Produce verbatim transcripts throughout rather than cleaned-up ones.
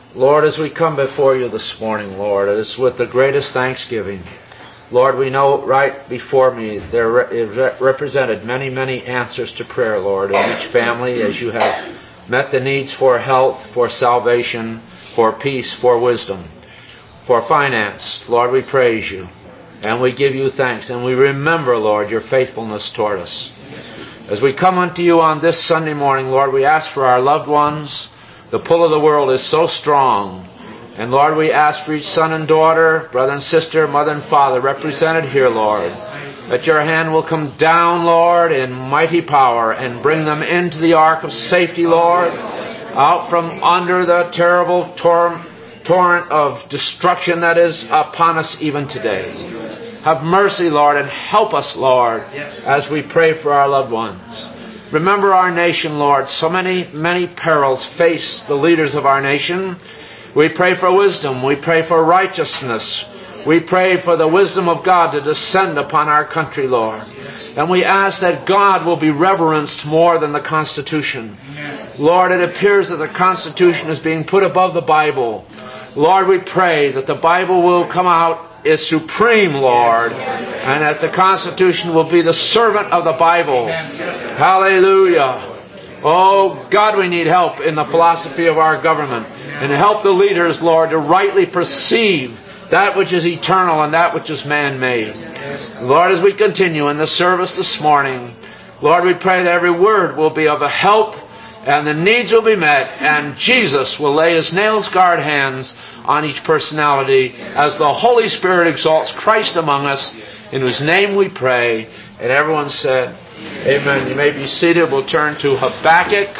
Lord, as we come before you this morning, Lord, it is with the greatest thanksgiving. Lord, we know right before me there re- represented many, many answers to prayer, Lord, in each family as you have met the needs for health, for salvation, for peace, for wisdom, for finance. Lord, we praise you and we give you thanks and we remember, Lord, your faithfulness toward us. As we come unto you on this Sunday morning, Lord, we ask for our loved ones. The pull of the world is so strong. And Lord, we ask for each son and daughter, brother and sister, mother and father represented here, Lord, that your hand will come down, Lord, in mighty power and bring them into the ark of safety, Lord, out from under the terrible tor- torrent of destruction that is upon us even today. Have mercy, Lord, and help us, Lord, as we pray for our loved ones. Remember our nation, Lord. So many, many perils face the leaders of our nation. We pray for wisdom. We pray for righteousness. We pray for the wisdom of God to descend upon our country, Lord. And we ask that God will be reverenced more than the Constitution. Lord, it appears that the Constitution is being put above the Bible. Lord, we pray that the Bible will come out as supreme, Lord, and that the Constitution will be the servant of the Bible. Hallelujah. Oh, God, we need help in the philosophy of our government. And help the leaders, Lord, to rightly perceive that which is eternal and that which is man-made. Lord, as we continue in the service this morning, Lord, we pray that every word will be of a help and the needs will be met, and Jesus will lay his nail-scarred hands on each personality as the Holy Spirit exalts Christ among us, in whose name we pray. And everyone said, amen. You may be seated. We'll turn to Habakkuk.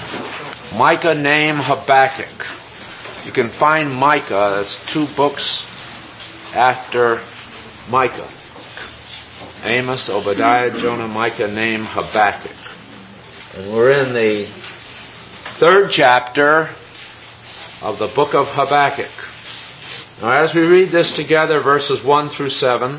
Micah, name Habakkuk. You can find Micah. That's two books after Micah. Amos, Obadiah, Jonah, Micah, name Habakkuk. And we're in the third chapter of the book of Habakkuk. Now, as we read this together, verses one through seven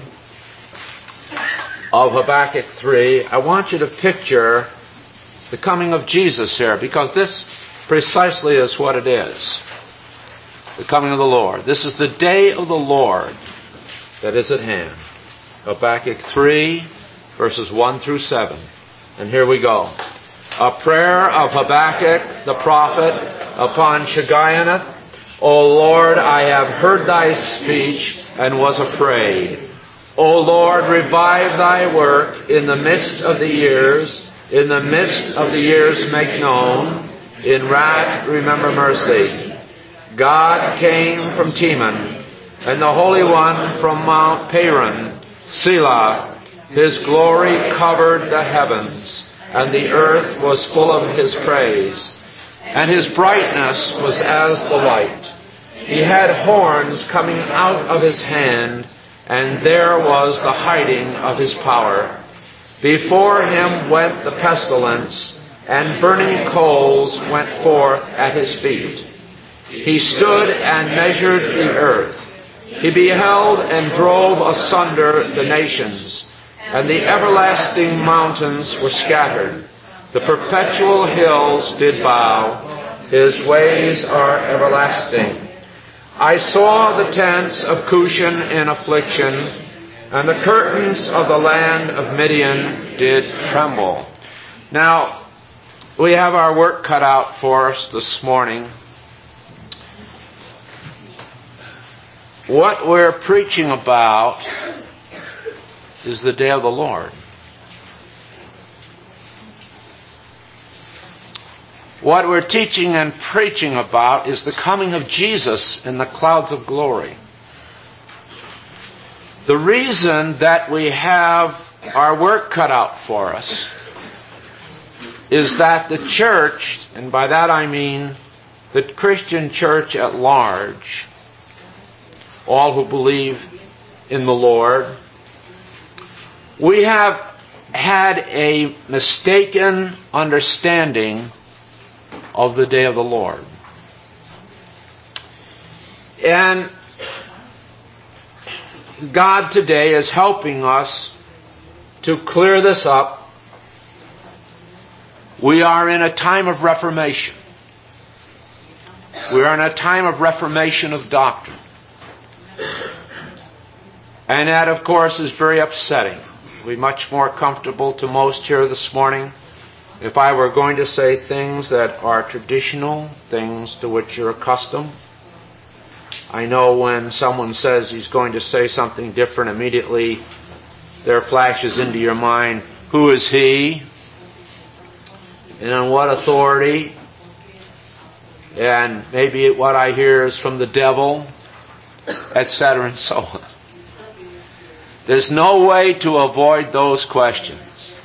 of Habakkuk three, I want you to picture the coming of Jesus here, because this precisely is what it is. The coming of the Lord. This is the day of the Lord that is at hand. Habakkuk three, verses one through seven. And here we go. A prayer of Habakkuk the prophet upon Shigionoth. O Lord, I have heard thy speech and was afraid. O Lord, revive thy work in the midst of the years. In the midst of the years make known. In wrath remember mercy. God came from Teman, and the Holy One from Mount Paran. Selah, his glory covered the heavens, and the earth was full of his praise. And his brightness was as the light. He had horns coming out of his hand, and there was the hiding of his power. Before him went the pestilence, and burning coals went forth at his feet. He stood and measured the earth. He beheld and drove asunder the nations, and the everlasting mountains were scattered. The perpetual hills did bow. His ways are everlasting. I saw the tents of Cushan in affliction, and the curtains of the land of Midian did tremble. Now, we have our work cut out for us this morning. What we're preaching about is the day of the Lord. What we're teaching and preaching about is the coming of Jesus in the clouds of glory. The reason that we have our work cut out for us is that the church, and by that I mean the Christian church at large, all who believe in the Lord, we have had a mistaken understanding of the day of the Lord. And God today is helping us to clear this up. We are in a time of reformation. We are in a time of reformation of doctrine. And that, of course, is very upsetting. It would be much more comfortable to most here this morning if I were going to say things that are traditional, things to which you're accustomed. I know when someone says he's going to say something different, immediately there flashes into your mind, who is he? And on what authority? And maybe what I hear is from the devil, et cetera and so on. There's no way to avoid those questions.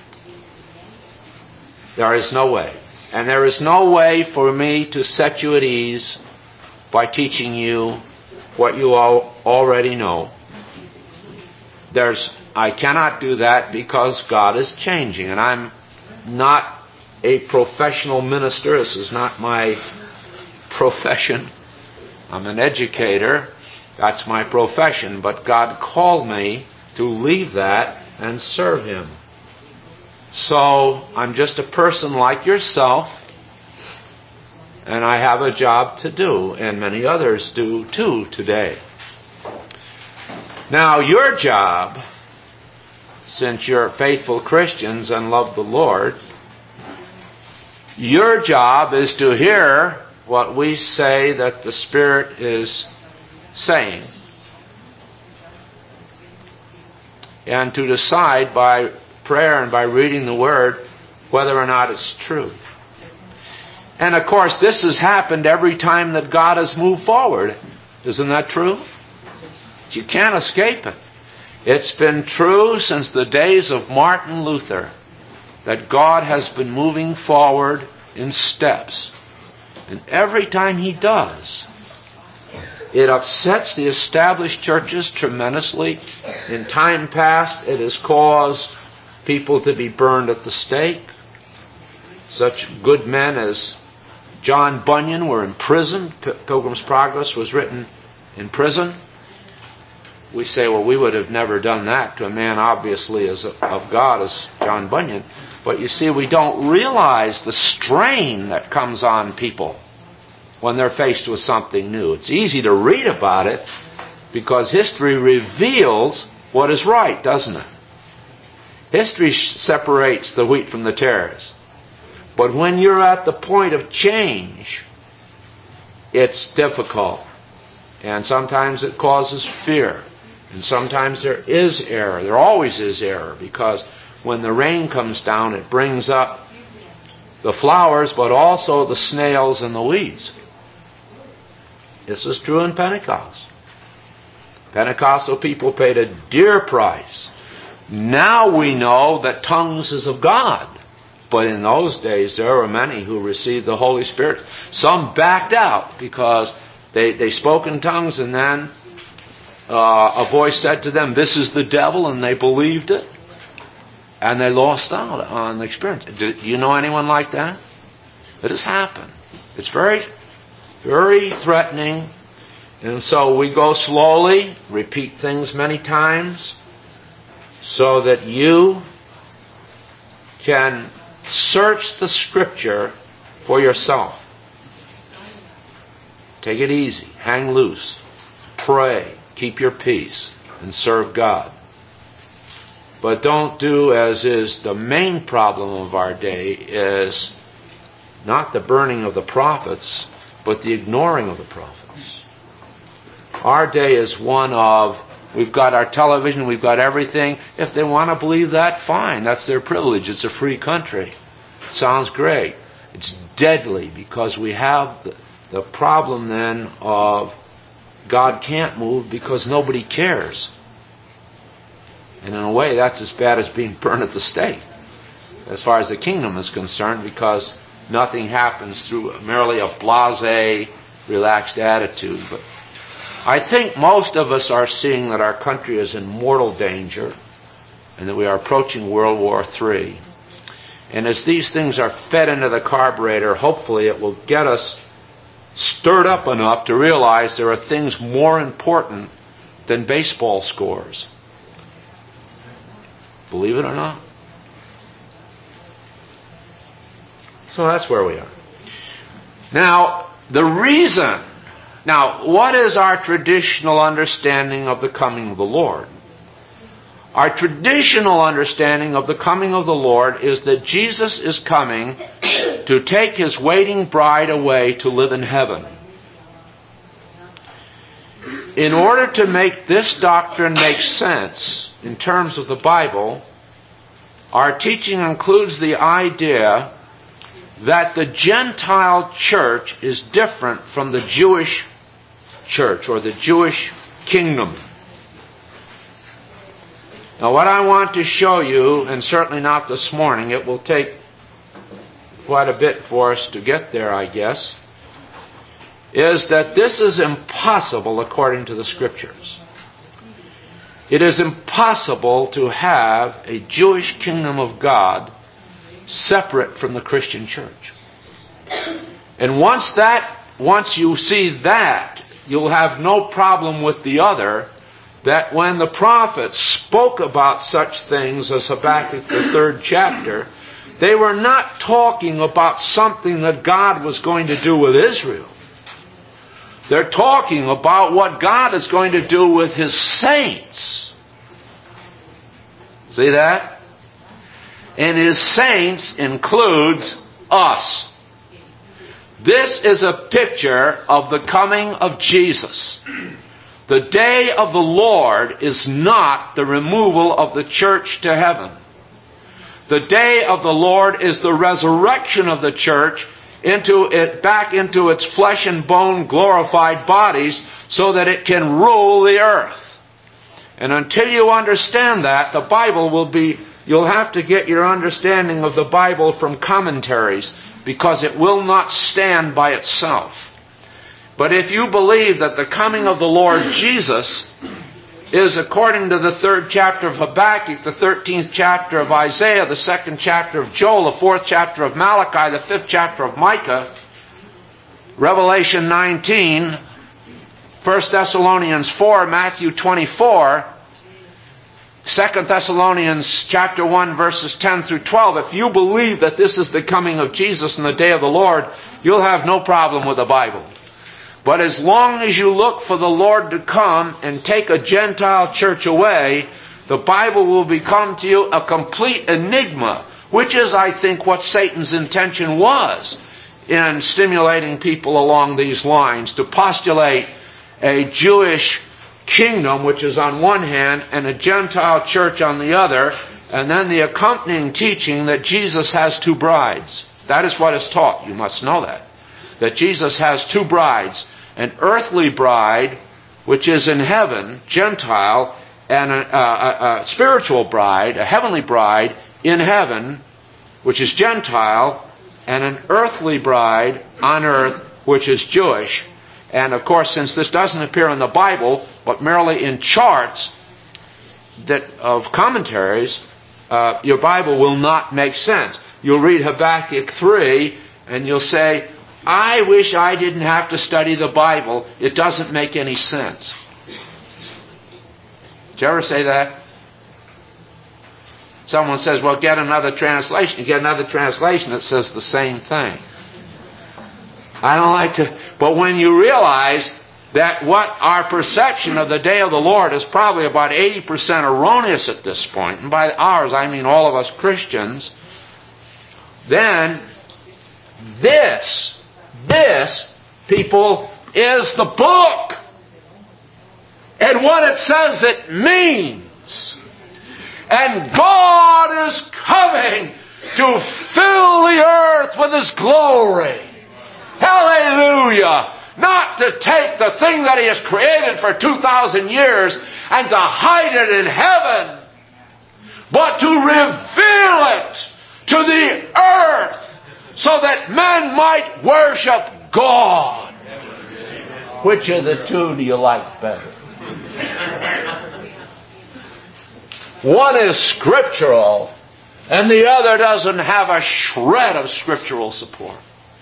There is no way. And there is no way for me to set you at ease by teaching you what you all already know. There's, I cannot do that because God is changing. And I'm not a professional minister. This is not my profession. I'm an educator. That's my profession. But God called me to leave that and serve Him. So I'm just a person like yourself, and I have a job to do, and many others do too today. Now your job, since you're faithful Christians and love the Lord, your job is to hear what we say that the Spirit is saying, and to decide by prayer and by reading the Word whether or not it's true. And of course, this has happened every time that God has moved forward. Isn't that true? You can't escape it. It's been true since the days of Martin Luther that God has been moving forward in steps. And every time He does, it upsets the established churches tremendously. In time past, it has caused people to be burned at the stake. Such good men as John Bunyan were imprisoned. Pilgrim's Progress was written in prison. We say, well, we would have never done that to a man obviously as of God as John Bunyan. But you see, we don't realize the strain that comes on people when they're faced with something new. It's easy to read about it because history reveals what is right, doesn't it? History separates the wheat from the tares. But when you're at the point of change, it's difficult. And sometimes it causes fear. And sometimes there is error. There always is error, because when the rain comes down, it brings up the flowers, but also the snails and the weeds. This is true in Pentecost. Pentecostal people paid a dear price. Now we know that tongues is of God. But in those days, there were many who received the Holy Spirit. Some backed out because they, they spoke in tongues, and then uh, a voice said to them, "This is the devil," and they believed it. And they lost out on the experience. Do, do you know anyone like that? It has happened. It's very, very threatening. And so we go slowly, repeat things many times, so that you can search the Scripture for yourself. Take it easy. Hang loose. Pray. Keep your peace. And serve God. But don't do as is the main problem of our day, is not the burning of the prophets, but the ignoring of the prophets. Our day is one of, we've got our television, we've got everything. If they want to believe that, fine. That's their privilege. It's a free country. Sounds great. It's deadly, because we have the, the problem then of God can't move because nobody cares. And in a way, that's as bad as being burned at the stake, as far as the kingdom is concerned, because nothing happens through merely a blasé, relaxed attitude. But I think most of us are seeing that our country is in mortal danger and that we are approaching World War Three. And as these things are fed into the carburetor, hopefully it will get us stirred up enough to realize there are things more important than baseball scores. Believe it or not. So that's where we are. Now, The reason. Now, what is our traditional understanding of the coming of the Lord? Our traditional understanding of the coming of the Lord is that Jesus is coming to take his waiting bride away to live in heaven. In order to make this doctrine make sense in terms of the Bible, our teaching includes the idea that the Gentile church is different from the Jewish church or the Jewish kingdom. Now, what I want to show you, and certainly not this morning, it will take quite a bit for us to get there, I guess, is that this is impossible according to the Scriptures. It is impossible to have a Jewish kingdom of God separate from the Christian church. And once that, once you see that, you'll have no problem with the other, that when the prophets spoke about such things as Habakkuk, the third chapter, they were not talking about something that God was going to do with Israel. They're talking about what God is going to do with his saints. See that? And his saints includes us. This is a picture of the coming of Jesus. The day of the Lord is not the removal of the church to heaven. The day of the Lord is the resurrection of the church into it, back into its flesh and bone glorified bodies so that it can rule the earth. And until you understand that, the Bible will be, you'll have to get your understanding of the Bible from commentaries because it will not stand by itself. But if you believe that the coming of the Lord Jesus is according to the third chapter of Habakkuk, the thirteenth chapter of Isaiah, the second chapter of Joel, the fourth chapter of Malachi, the fifth chapter of Micah, Revelation nineteen, First Thessalonians four, Matthew twenty-four, Second Thessalonians chapter one, verses ten through twelve, if you believe that this is the coming of Jesus and the day of the Lord, you'll have no problem with the Bible. But as long as you look for the Lord to come and take a Gentile church away, the Bible will become to you a complete enigma, which is, I think, what Satan's intention was in stimulating people along these lines, to postulate a Jewish kingdom, which is on one hand, and a Gentile church on the other, and then the accompanying teaching that Jesus has two brides. That is what is taught. You must know that. That Jesus has two brides. An earthly bride, which is in heaven, Gentile, and a, a, a spiritual bride, a heavenly bride in heaven, which is Gentile, and an earthly bride on earth, which is Jewish. And of course, since this doesn't appear in the Bible, but merely in charts that of commentaries, uh, your Bible will not make sense. You'll read Habakkuk three, and you'll say, I wish I didn't have to study the Bible. It doesn't make any sense. Did you ever say that? Someone says, well, get another translation. You get another translation that says the same thing. I don't like to... But when you realize that what our perception of the day of the Lord is probably about eighty percent erroneous at this point, and by ours I mean all of us Christians, then this... This, people, is the book. And what it says it means. And God is coming to fill the earth with His glory. Hallelujah. Not to take the thing that He has created for two thousand years and to hide it in heaven, but to reveal it to the earth, so that men might worship God. Which of the two do you like better? One is scriptural, and the other doesn't have a shred of scriptural support.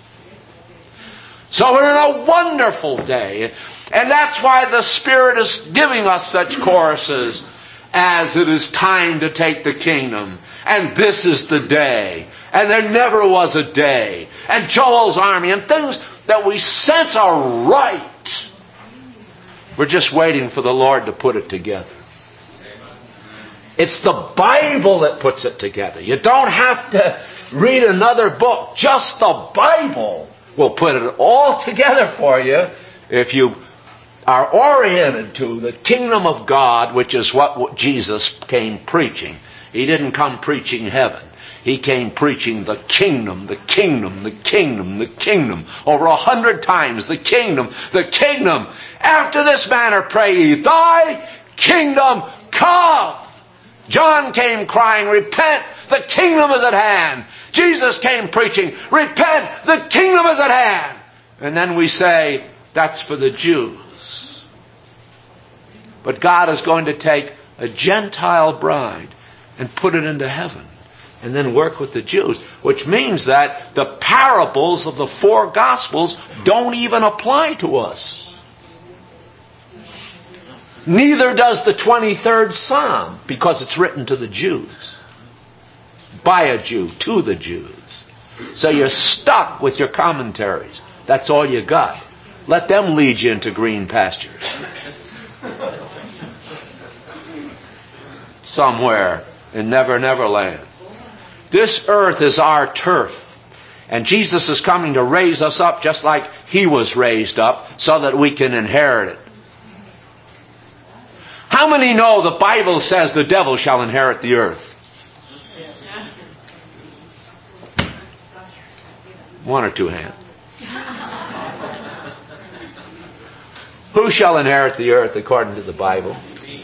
So we're in a wonderful day. And that's why the Spirit is giving us such choruses as it is time to take the kingdom. And this is the day. And there never was a day. And Joel's army and things. that we sense are right. We're just waiting for the Lord to put it together. It's the Bible that puts it together. You don't have to read another book. Just the Bible will put it all together for you if you are oriented to the kingdom of God, which is what Jesus came preaching. He didn't come preaching heaven. He came preaching the kingdom, the kingdom, the kingdom, the kingdom. Over a hundred times, the kingdom, the kingdom. After this manner pray ye, thy kingdom come. John came crying, repent, the kingdom is at hand. Jesus came preaching, repent, the kingdom is at hand. And then we say, that's for the Jews. But God is going to take a Gentile bride and put it into heaven. And then work with the Jews. Which means that the parables of the four Gospels don't even apply to us. Neither does the twenty-third Psalm, because it's written to the Jews. By a Jew, to the Jews. So you're stuck with your commentaries. That's all you got. Let them lead you into green pastures. Somewhere in Never Never Land. This earth is our turf. And Jesus is coming to raise us up just like He was raised up so that we can inherit it. How many know the Bible says the devil shall inherit the earth? One or two hands. Who shall inherit the earth according to the Bible?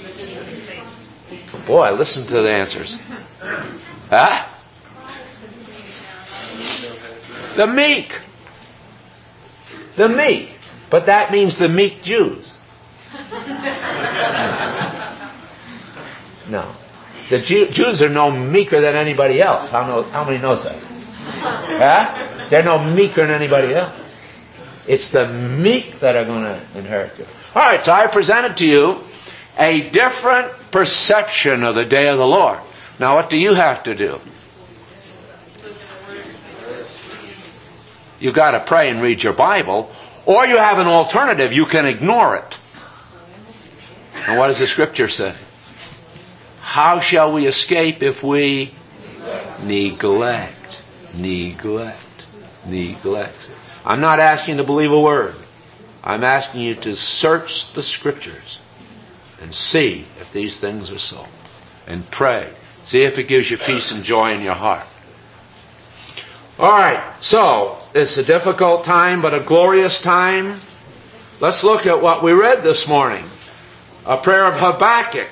Boy, listen to the answers. Huh? The meek. The meek. But that means the meek Jews. No. The Jew, Jews are no meeker than anybody else. How, know, how many knows that? Huh? They're no meeker than anybody else. It's the meek that are going to inherit it. All right, so I presented to you a different perception of the day of the Lord. Now, what do you have to do? You've got to pray and read your Bible, or you have an alternative. You can ignore it. And what does the Scripture say? How shall we escape if we neglect, neglect, neglect? I'm not asking you to believe a word. I'm asking you to search the Scriptures and see if these things are so. And pray. See if it gives you peace and joy in your heart. All right, so it's a difficult time, but a glorious time. Let's look at what we read this morning. A prayer of Habakkuk.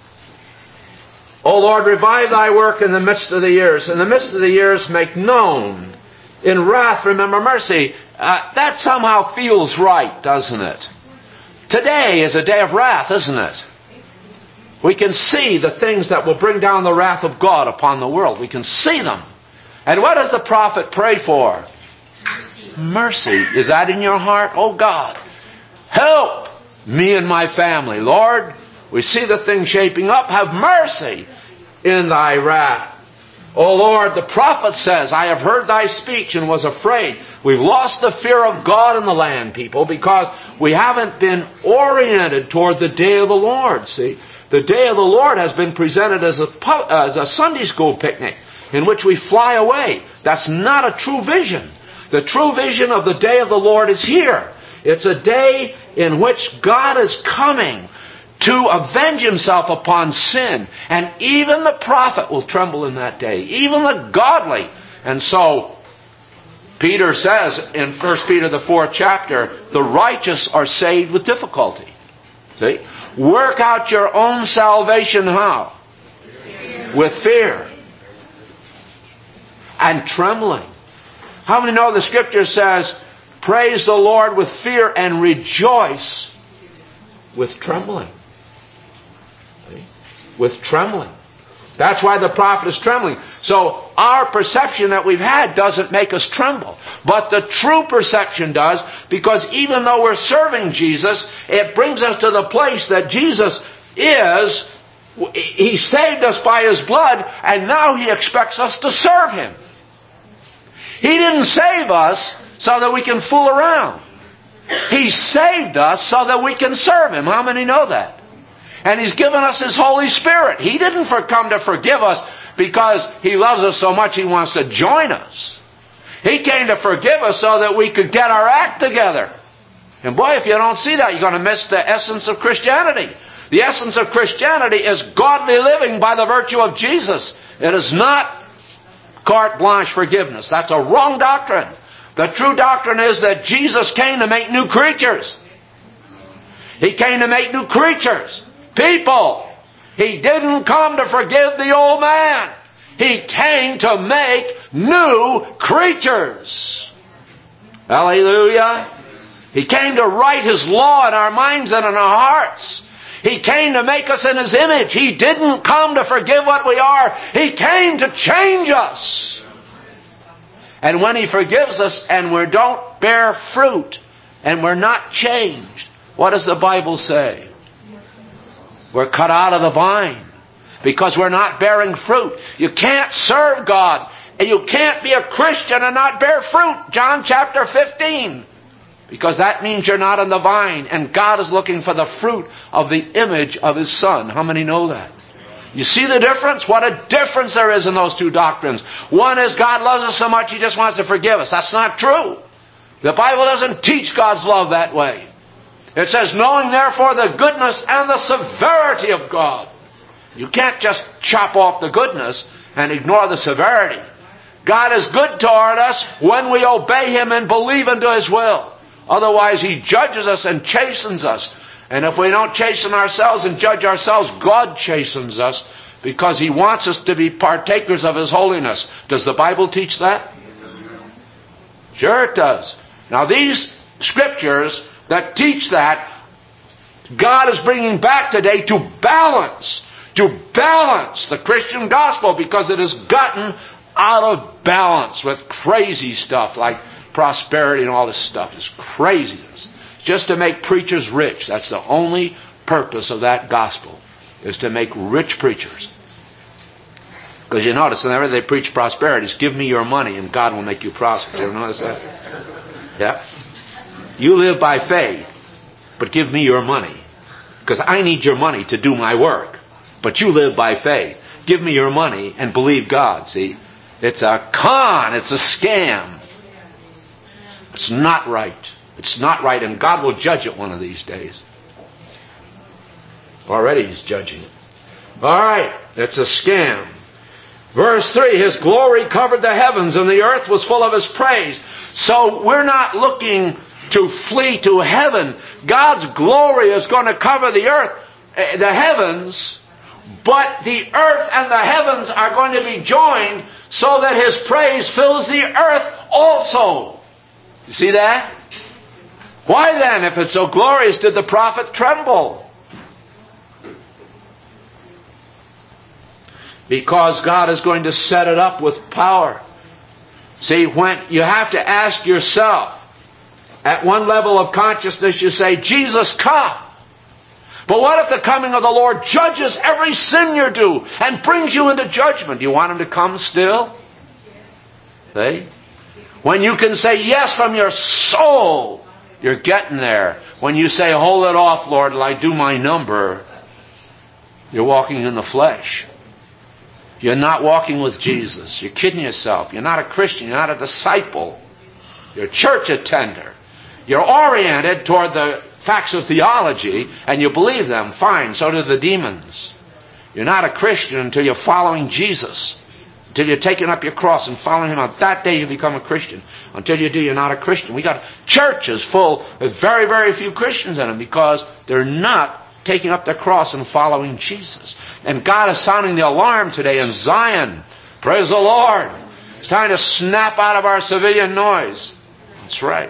O Lord, revive thy work in the midst of the years. In the midst of the years, make known. In wrath, remember mercy. Uh, that somehow feels right, doesn't it? Today is a day of wrath, isn't it? We can see the things that will bring down the wrath of God upon the world. We can see them. And what does the prophet pray for? Mercy. Mercy. Is that in your heart? Oh God, help me and my family. Lord, we see the thing shaping up. Have mercy in thy wrath. O Lord, the prophet says, I have heard thy speech and was afraid. We've lost the fear of God in the land, people, because we haven't been oriented toward the day of the Lord. See, the day of the Lord has been presented as a, as a Sunday school picnic in which we fly away. That's not a true vision. The true vision of the day of the Lord is here. It's a day in which God is coming to avenge Himself upon sin. And even the prophet will tremble in that day. Even the godly. And so, Peter says in First Peter the fourth chapter, the righteous are saved with difficulty. See? Work out your own salvation how? Fear. With fear. And trembling. How many know the Scripture says, praise the Lord with fear and rejoice with trembling? See? With trembling. That's why the prophet is trembling. So our perception that we've had doesn't make us tremble. But the true perception does, because even though we're serving Jesus, it brings us to the place that Jesus is, He saved us by His blood, and now He expects us to serve Him. He didn't save us so that we can fool around. He saved us so that we can serve Him. How many know that? And He's given us His Holy Spirit. He didn't for come to forgive us because He loves us so much He wants to join us. He came to forgive us so that we could get our act together. And boy, if you don't see that, you're going to miss the essence of Christianity. The essence of Christianity is godly living by the virtue of Jesus. It is not carte blanche forgiveness. That's a wrong doctrine. The true doctrine is that Jesus came to make new creatures. He came to make new creatures. People. He didn't come to forgive the old man. He came to make new creatures. Hallelujah. He came to write His law in our minds and in our hearts. He came to make us in His image. He didn't come to forgive what we are. He came to change us. And when He forgives us and we don't bear fruit and we're not changed, what does the Bible say? We're cut out of the vine because we're not bearing fruit. You can't serve God and you can't be a Christian and not bear fruit. John chapter fifteen. Because that means you're not in the vine. And God is looking for the fruit of the image of His Son. How many know that? You see the difference? What a difference there is in those two doctrines. One is God loves us so much He just wants to forgive us. That's not true. The Bible doesn't teach God's love that way. It says, knowing therefore the goodness and the severity of God. You can't just chop off the goodness and ignore the severity. God is good toward us when we obey Him and believe into His will. Otherwise, He judges us and chastens us. And if we don't chasten ourselves and judge ourselves, God chastens us because He wants us to be partakers of His holiness. Does the Bible teach that? Sure it does. Now these scriptures that teach that, God is bringing back today to balance, to balance the Christian gospel because it has gotten out of balance with crazy stuff like prosperity and all this stuff. Is craziness. Just to make preachers rich. That's the only purpose of that gospel, is to make rich preachers. Because you notice whenever they preach prosperity, it's give me your money and God will make you prosper. You ever notice that? Yeah. You live by faith, but give me your money. Because I need your money to do my work. But you live by faith. Give me your money and believe God. See? It's a con. It's a scam. It's not right. It's not right, and God will judge it one of these days. Already He's judging it. All right, it's a scam. Verse three, His glory covered the heavens, and the earth was full of His praise. So we're not looking to flee to heaven. God's glory is going to cover the earth, the heavens, but the earth and the heavens are going to be joined so that His praise fills the earth also. You see that? Why then, if it's so glorious, did the prophet tremble? Because God is going to set it up with power. See, when you have to ask yourself, at one level of consciousness you say, Jesus, come. But what if the coming of the Lord judges every sin you do and brings you into judgment? Do you want Him to come still? See? When you can say yes from your soul, you're getting there. When you say, hold it off, Lord, till I do my number, you're walking in the flesh. You're not walking with Jesus. You're kidding yourself. You're not a Christian. You're not a disciple. You're a church attender. You're oriented toward the facts of theology, and you believe them. Fine, so do the demons. You're not a Christian until you're following Jesus. Until you're taking up your cross and following Him out. That day you become a Christian. Until you do, you're not a Christian. We got churches full of very, very few Christians in them because they're not taking up their cross and following Jesus. And God is sounding the alarm today in Zion. Praise the Lord. It's time to snap out of our civilian noise. That's right.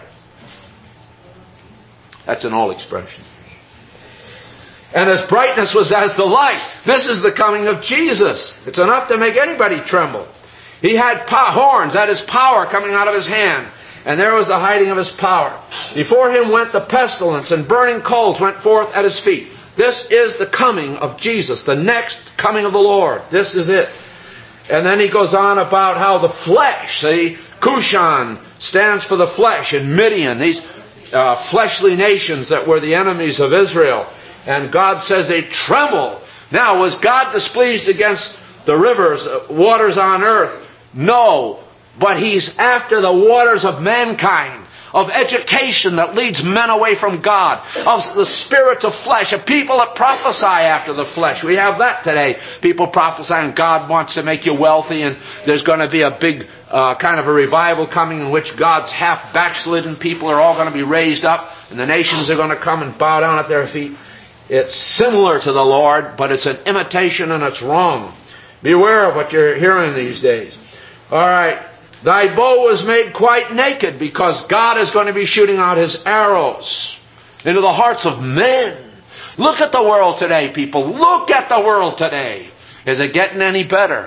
That's an old expression. And His brightness was as the light. This is the coming of Jesus. It's enough to make anybody tremble. He had po- horns, that is power coming out of His hand. And there was the hiding of His power. Before Him went the pestilence, and burning coals went forth at His feet. This is the coming of Jesus, the next coming of the Lord. This is it. And then He goes on about how the flesh, see, Cushan stands for the flesh, and Midian, these uh, fleshly nations that were the enemies of Israel. And God says they tremble. Now, was God displeased against the rivers, uh, waters on earth? No. But He's after the waters of mankind, of education that leads men away from God, of the spirits of flesh, of people that prophesy after the flesh. We have that today. People prophesying God wants to make you wealthy, and there's going to be a big uh, kind of a revival coming in which God's half backslidden people are all going to be raised up, and the nations are going to come and bow down at their feet. It's similar to the Lord, but it's an imitation and it's wrong. Beware of what you're hearing these days. All right. Thy bow was made quite naked, because God is going to be shooting out His arrows into the hearts of men. Look at the world today, people. Look at the world today. Is it getting any better?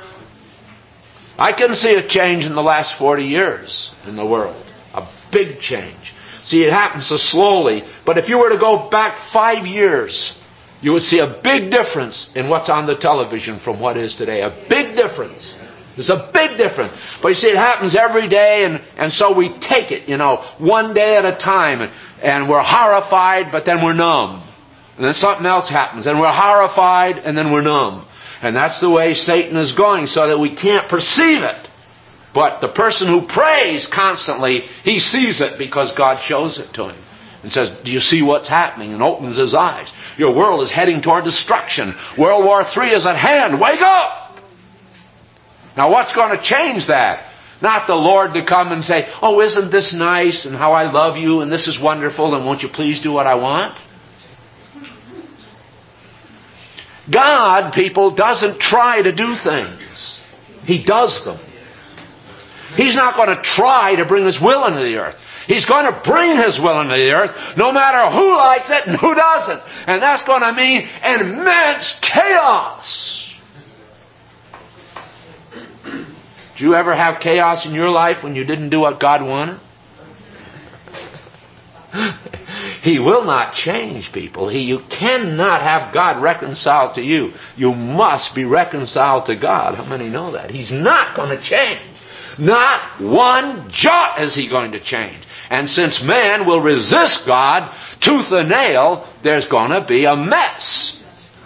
I can see a change in the last forty years in the world. A big change. See, it happens so slowly. But if you were to go back five years, you would see a big difference in what's on the television from what is today. A big difference. There's a big difference. But you see, it happens every day, and, and so we take it, you know, one day at a time. And, and we're horrified, but then we're numb. And then something else happens, and we're horrified, and then we're numb. And that's the way Satan is going, so that we can't perceive it. But the person who prays constantly, he sees it because God shows it to him. And says, do you see what's happening? And opens his eyes. Your world is heading toward destruction. World War Three is at hand. Wake up! Now, what's going to change that? Not the Lord to come and say, oh, isn't this nice, and how I love you, and this is wonderful, and won't you please do what I want? God, people, doesn't try to do things. He does them. He's not going to try to bring His will into the earth. He's going to bring His will into the earth, no matter who likes it and who doesn't. And that's going to mean immense chaos. Did you ever have chaos in your life when you didn't do what God wanted? He will not change, people. He, you cannot have God reconciled to you. You must be reconciled to God. How many know that? He's not going to change. Not one jot is He going to change. And since man will resist God tooth and nail, there's going to be a mess.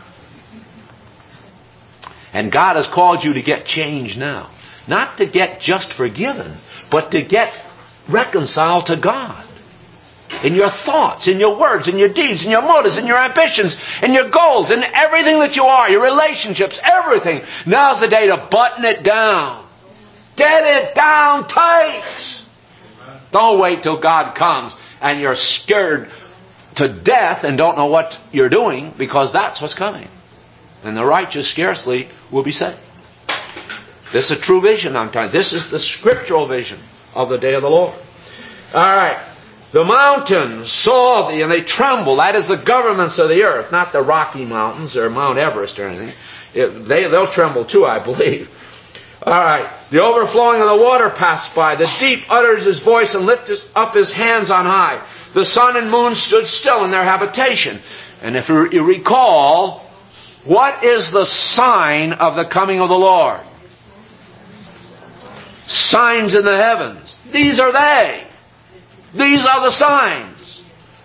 And God has called you to get changed now. Not to get just forgiven, but to get reconciled to God. In your thoughts, in your words, in your deeds, in your motives, in your ambitions, in your goals, in everything that you are, your relationships, everything. Now's the day to button it down. Get it down tight. Don't wait till God comes and you're scared to death and don't know what you're doing, because that's what's coming. And the righteous scarcely will be saved. This is a true vision I'm telling you. This is the scriptural vision of the day of the Lord. All right. The mountains saw thee, and they trembled. That is the governments of the earth, not the Rocky Mountains or Mount Everest or anything. It, they, they'll tremble too, I believe. All right. The overflowing of the water passed by. The deep utters his voice and lifted up his hands on high. The sun and moon stood still in their habitation. And if you recall, what is the sign of the coming of the Lord? Signs in the heavens. These are they. These are the signs.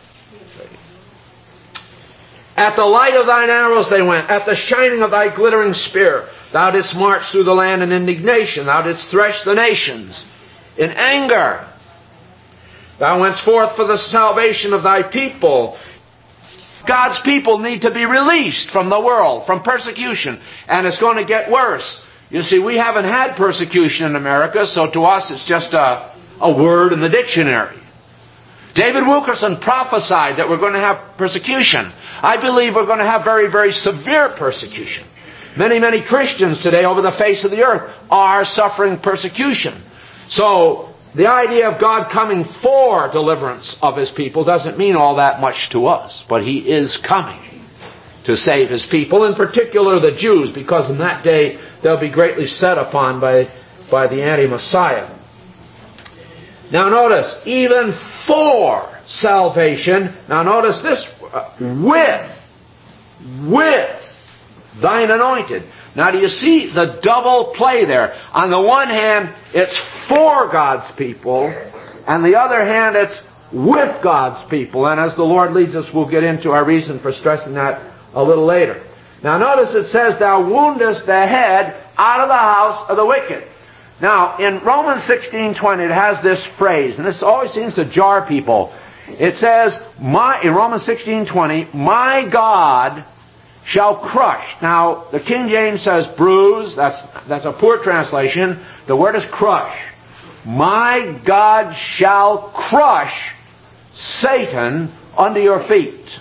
At the light of thine arrows they went. At the shining of thy glittering spear. Thou didst march through the land in indignation. Thou didst thresh the nations in anger. Thou wentst forth for the salvation of thy people. God's people need to be released from the world, from persecution. And it's going to get worse. You see, we haven't had persecution in America, so to us it's just a, a word in the dictionary. David Wilkerson prophesied that we're going to have persecution. I believe we're going to have very, very severe persecution. Many, many Christians today over the face of the earth are suffering persecution. So the idea of God coming for deliverance of His people doesn't mean all that much to us. But He is coming to save His people, in particular the Jews, because in that day they'll be greatly set upon by, by the anti-Messiah. Now notice, even for salvation, now notice this, uh, with, with thine anointed. Now do you see the double play there? On the one hand, it's for God's people. On the other hand, it's with God's people. And as the Lord leads us, we'll get into our reason for stressing that a little later. Now notice it says, thou woundest the head out of the house of the wicked. Now, in Romans sixteen twenty, it has this phrase, and this always seems to jar people. It says, my, in Romans sixteen twenty, my God shall crush. Now, the King James says bruise. That's, that's a poor translation. The word is crush. My God shall crush Satan under your feet.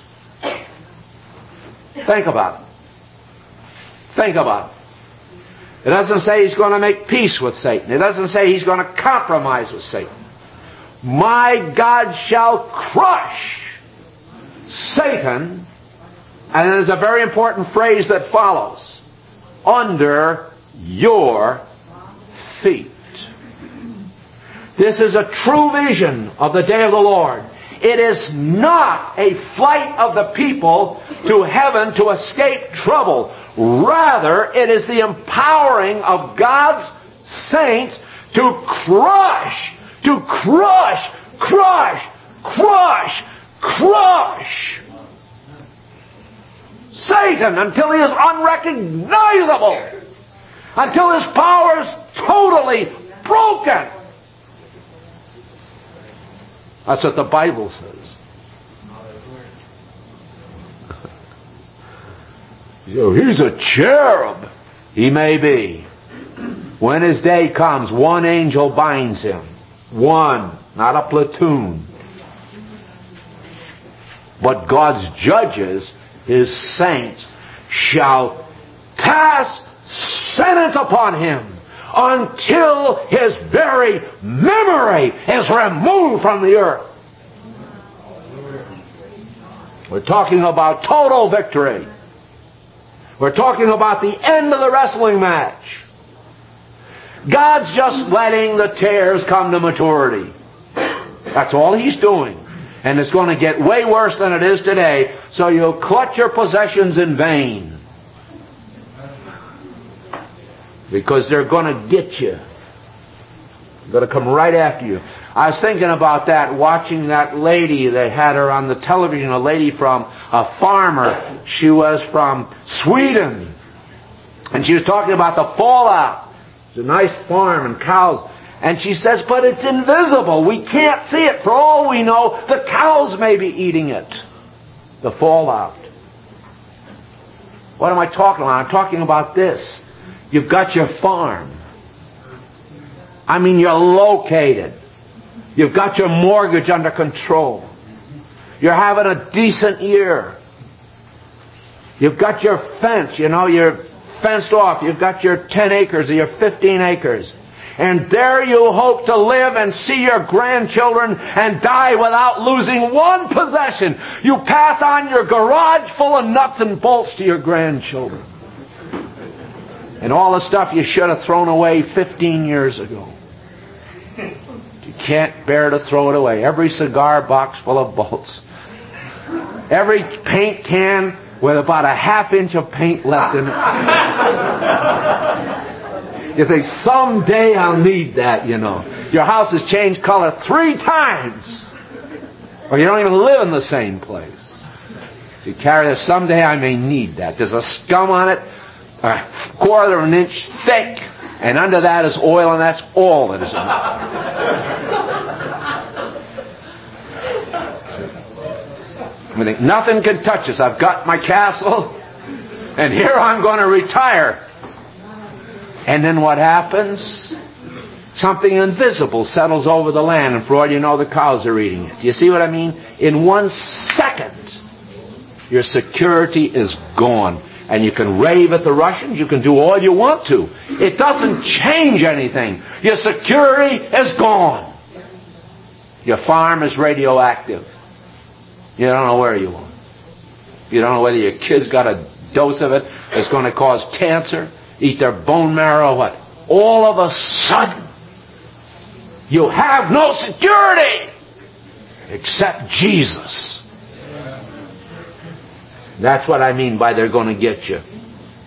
Think about it. Think about it. It doesn't say he's going to make peace with Satan. It doesn't say he's going to compromise with Satan. My God shall crush Satan, and there's a very important phrase that follows, under your feet. This is a true vision of the day of the Lord. It is not a flight of the people to heaven to escape trouble. Rather, it is the empowering of God's saints to crush, to crush, crush, crush, crush Satan until he is unrecognizable, until his power is totally broken. That's what the Bible says. So he's a cherub. He may be. When his day comes, one angel binds him. One, not a platoon. But God's judges, his saints, shall pass sentence upon him until his very memory is removed from the earth. We're talking about total victory. We're talking about the end of the wrestling match. God's just letting the tares come to maturity. That's all he's doing. And it's going to get way worse than it is today, so you'll clutch your possessions in vain. Because they're going to get you. They're going to come right after you. I was thinking about that, watching that lady. They had her on the television, a lady from a farmer. She was from Sweden. And she was talking about the fallout. It's a nice farm and cows. And she says, but it's invisible. We can't see it. For all we know, the cows may be eating it. The fallout. What am I talking about? I'm talking about this. You've got your farm. I mean, you're located. You've got your mortgage under control. You're having a decent year. You've got your fence, you know, you're fenced off. You've got your ten acres or your fifteen acres. And there you hope to live and see your grandchildren and die without losing one possession. You pass on your garage full of nuts and bolts to your grandchildren. And all the stuff you should have thrown away fifteen years ago. You can't bear to throw it away. Every cigar box full of bolts. Every paint can with about a half inch of paint left in it. You think, someday I'll need that, you know. Your house has changed color three times. Or you don't even live in the same place. You carry this, someday I may need that. There's a scum on it, a quarter of an inch thick, and under that is oil, and that's all that is in it. I think nothing can touch us. I've got my castle, and here I'm going to retire. And then what happens? Something invisible settles over the land, and for all you know, the cows are eating it. Do you see what I mean? In one second, your security is gone. And you can rave at the Russians, you can do all you want to. It doesn't change anything. Your security is gone. Your farm is radioactive. You don't know where you are. You don't know whether your kid's got a dose of it that's going to cause cancer, eat their bone marrow, what? All of a sudden, you have no security except Jesus. That's what I mean by they're going to get you.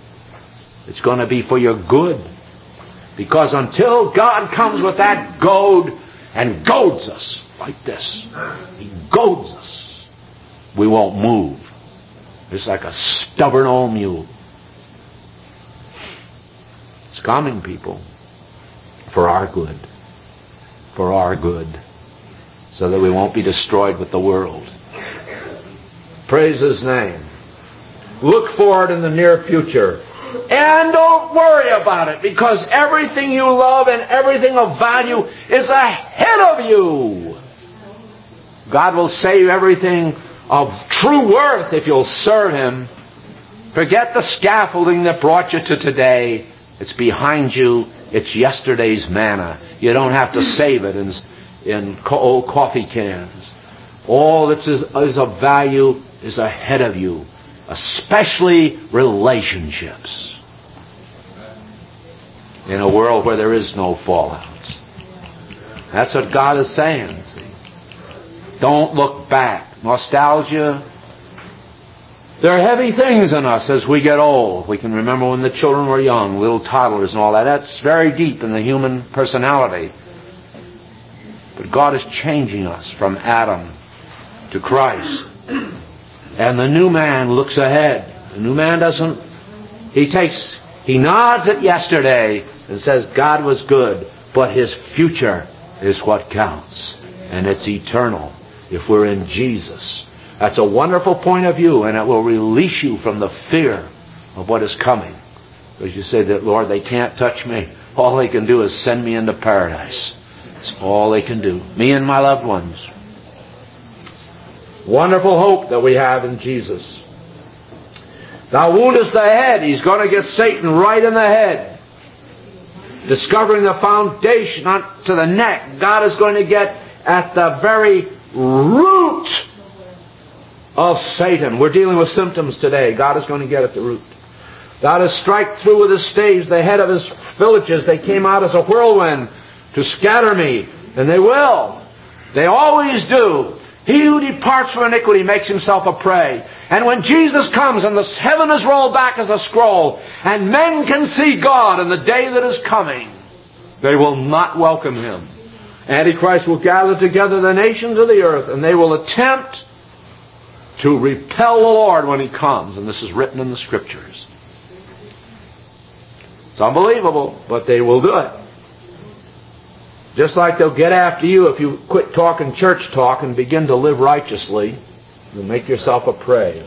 It's going to be for your good. Because until God comes with that goad and goads us like this, He goads us, we won't move. It's like a stubborn old mule. It's coming, people, for our good. For our good. So that we won't be destroyed with the world. Praise His name. Look forward in the near future. And don't worry about it, because everything you love and everything of value is ahead of you. God will save everything of true worth if you'll serve Him. Forget the scaffolding that brought you to today. It's behind you. It's yesterday's manna. You don't have to save it in, in old coffee cans. All that is, is of value is ahead of you, especially relationships. In a world where there is no fallout. That's what God is saying. See? Don't look back. Nostalgia. There are heavy things in us as we get old. We can remember when the children were young, little toddlers and all that. That's very deep in the human personality. But God is changing us from Adam to Christ. And the new man looks ahead. The new man doesn't, he takes, he nods at yesterday and says God was good, but his future is what counts. And it's eternal if we're in Jesus. That's a wonderful point of view, and it will release you from the fear of what is coming. Because you say that, Lord, they can't touch me. All they can do is send me into paradise. That's all they can do. Me and my loved ones. Wonderful hope that we have in Jesus. Thou woundest the head. He's going to get Satan right in the head. Discovering the foundation to the neck. God is going to get at the very root of Satan. We're dealing with symptoms today. God is going to get at the root. Thou dost strike through with his staves the head of his villages. They came out as a whirlwind to scatter me. And they will. They always do. He who departs from iniquity makes himself a prey. And when Jesus comes and the heaven is rolled back as a scroll, and men can see God in the day that is coming, they will not welcome Him. Antichrist will gather together the nations of the earth, and they will attempt to repel the Lord when He comes. And this is written in the Scriptures. It's unbelievable, but they will do it. Just like they'll get after you if you quit talking church talk and begin to live righteously. You'll make yourself a prey.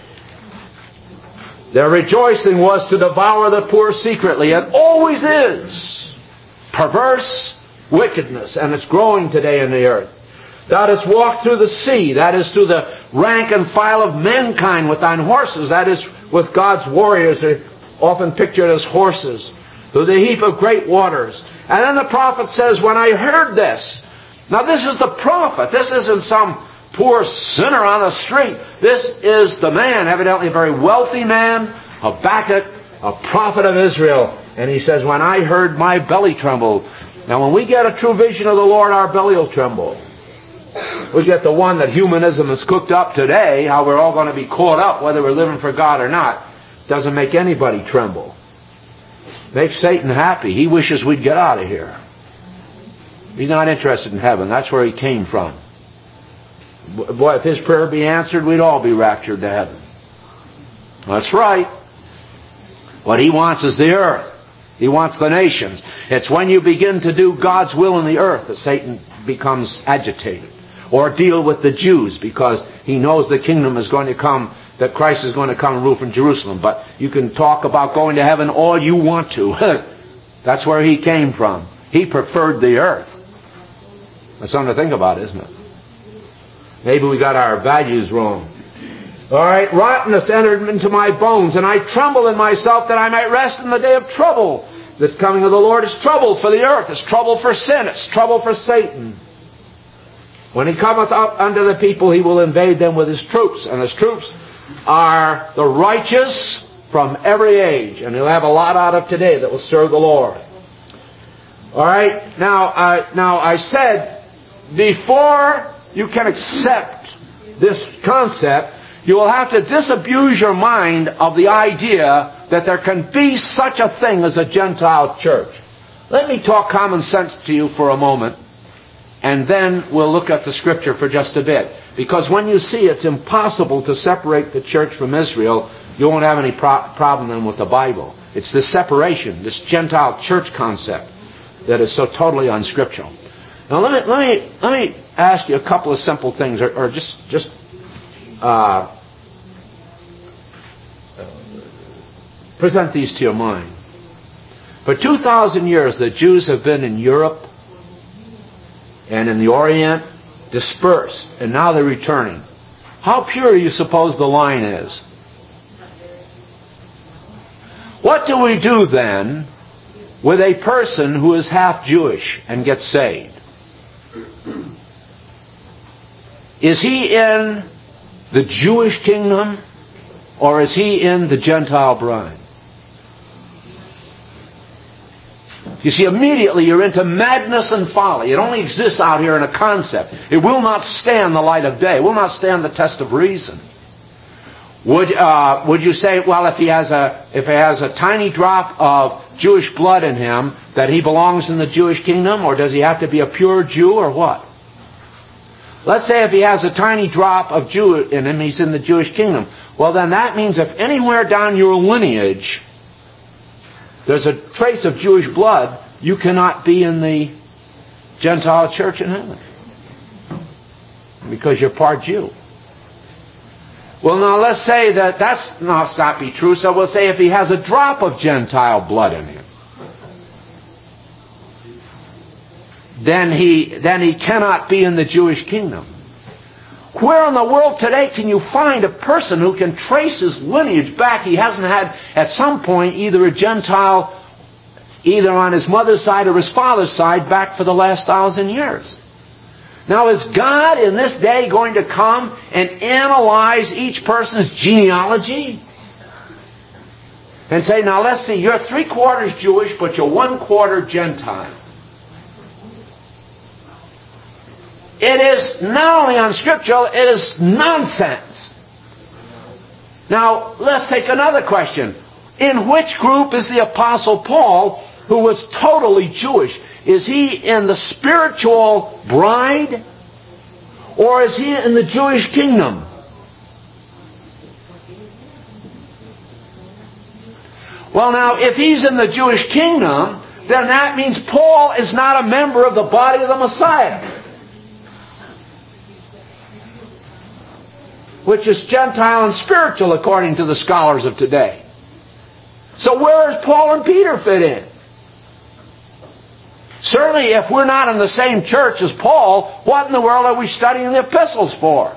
Their rejoicing was to devour the poor secretly. It always is. Perverse wickedness, and it's growing today in the earth. Thou dost walk through the sea, that is through the rank and file of mankind with thine horses, that is with God's warriors, they're often pictured as horses, through the heap of great waters. And then the prophet says, when I heard this, now this is the prophet, this isn't some poor sinner on the street. This is the man, evidently a very wealthy man, Habakkuk, a prophet of Israel. And he says, when I heard, my belly trembled. Now when we get a true vision of the Lord, our belly will tremble. We get the one that humanism has cooked up today, how we're all going to be caught up whether we're living for God or not. Doesn't make anybody tremble. Makes Satan happy. He wishes we'd get out of here. He's not interested in heaven. That's where he came from. Boy, if his prayer be answered, we'd all be raptured to heaven. That's right. What he wants is the earth. He wants the nations. It's when you begin to do God's will in the earth that Satan becomes agitated. Or deal with the Jews, because he knows the kingdom is going to come, that Christ is going to come and rule from Jerusalem. But you can talk about going to heaven all you want to. That's where he came from. He preferred the earth. That's something to think about, isn't it? Maybe we got our values wrong. All right, rottenness entered into my bones, and I tremble in myself that I might rest in the day of trouble. The coming of the Lord is trouble for the earth. It's trouble for sin. It's trouble for Satan. When he cometh up unto the people, he will invade them with his troops. And his troops are the righteous from every age. And he'll have a lot out of today that will serve the Lord. All right, now, uh, now I said, before you can accept this concept, You will have to disabuse your mind of the idea that there can be such a thing as a Gentile church. Let me talk common sense to you for a moment, and then we'll look at the Scripture for just a bit. Because when you see it's impossible to separate the church from Israel, you won't have any pro- problem then with the Bible. It's this separation, this Gentile church concept, that is so totally unscriptural. Now let me let me let me ask you a couple of simple things, or, or just just uh, present these to your mind. For two thousand years, the Jews have been in Europe and in the Orient, dispersed, and now they're returning. How pure do you suppose the line is? What do we do then with a person who is half Jewish and gets saved? Is he in the Jewish kingdom, or is he in the Gentile bride? You see, immediately you're into madness and folly. It only exists out here in a concept. It will not stand the light of day. It will not stand the test of reason. Would uh, would you say, well, if he has a if he has a tiny drop of Jewish blood in him, that he belongs in the Jewish kingdom, or does he have to be a pure Jew, or what? Let's say if he has a tiny drop of Jew in him, he's in the Jewish kingdom. Well, then that means if anywhere down your lineage there's a trace of Jewish blood, you cannot be in the Gentile church in heaven, because you're part Jew. Well, now let's say that that's must not be true, so we'll say if he has a drop of Gentile blood in him, then he then he cannot be in the Jewish kingdom. Where in the world today can you find a person who can trace his lineage back? He hasn't had, at some point, either a Gentile, either on his mother's side or his father's side, back for the last thousand years. Now, is God in this day going to come and analyze each person's genealogy? And say, now let's see, you're three quarters Jewish, but you're one quarter Gentile. It is not only unscriptural, it is nonsense. Now, let's take another question. In which group is the Apostle Paul, who was totally Jewish? Is he in the spiritual bride, or is he in the Jewish kingdom? Well, now, if he's in the Jewish kingdom, then that means Paul is not a member of the body of the Messiah, which is Gentile and spiritual according to the scholars of today. So where does Paul and Peter fit in? Certainly, if we're not in the same church as Paul, what in the world are we studying the epistles for?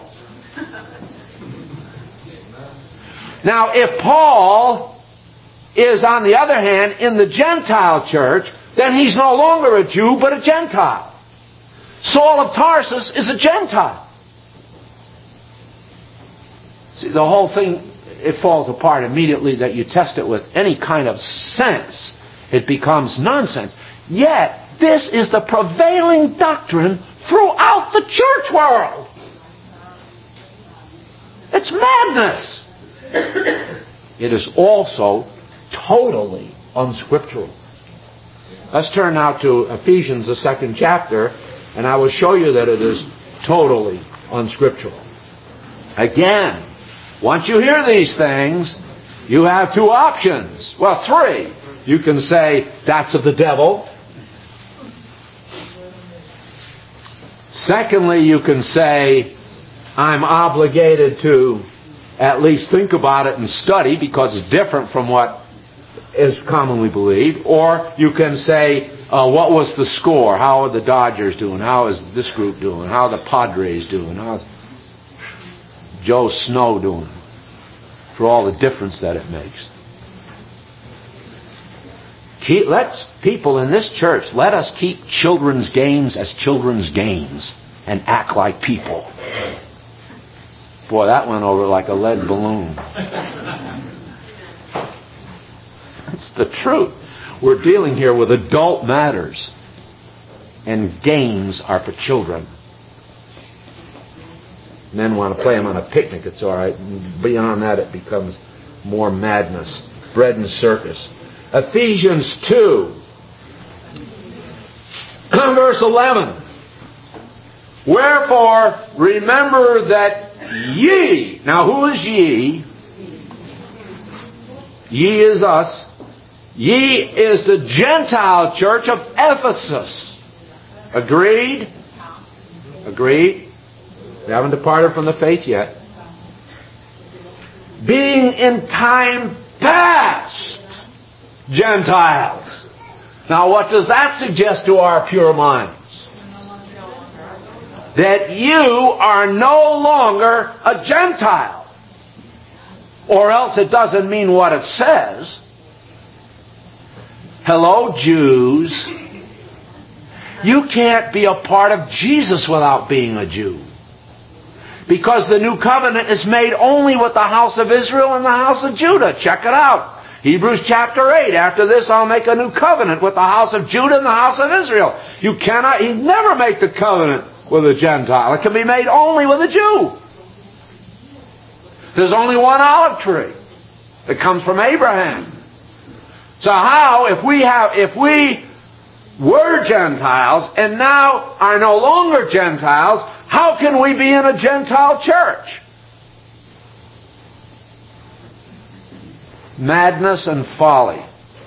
Now, if Paul is, on the other hand, in the Gentile church, then he's no longer a Jew, but a Gentile. Saul of Tarsus is a Gentile. See, the whole thing, it falls apart immediately that you test it with any kind of sense. It becomes nonsense. Yet, this is the prevailing doctrine throughout the church world. It's madness. It is also totally unscriptural. Let's turn now to Ephesians, the second chapter, and I will show you that it is totally unscriptural. Again, once you hear these things, you have two options. Well, three. You can say, that's of the devil. Secondly, you can say, I'm obligated to at least think about it and study because it's different from what is commonly believed. Or you can say, uh, what was the score? How are the Dodgers doing? How is this group doing? How are the Padres doing? How's Joe Snow doing? For all the difference that it makes. Keep, let's, people in this church, let us keep children's games as children's games and act like people. Boy, that went over like a lead balloon. That's the truth. We're dealing here with adult matters, and games are for children. Men want to play them on a picnic, it's all right. Beyond that, it becomes more madness. Bread and circus. Ephesians two, verse eleven. Wherefore, remember that ye, now who is ye? Ye is us. Ye is the Gentile church of Ephesus. Agreed? Agreed? We haven't departed from the faith yet. Being in time past Gentiles. Now what does that suggest to our pure minds? That you are no longer a Gentile. Or else it doesn't mean what it says. Hello, Jews. You can't be a part of Jesus without being a Jew. Because the new covenant is made only with the house of Israel and the house of Judah. Check it out. Hebrews chapter eight. After this I'll make a new covenant with the house of Judah and the house of Israel. You cannot, you never make the covenant with a Gentile. It can be made only with a Jew. There's only one olive tree that comes from Abraham. So how, if we have, if we were Gentiles and now are no longer Gentiles, how can we be in a Gentile church? Madness and folly.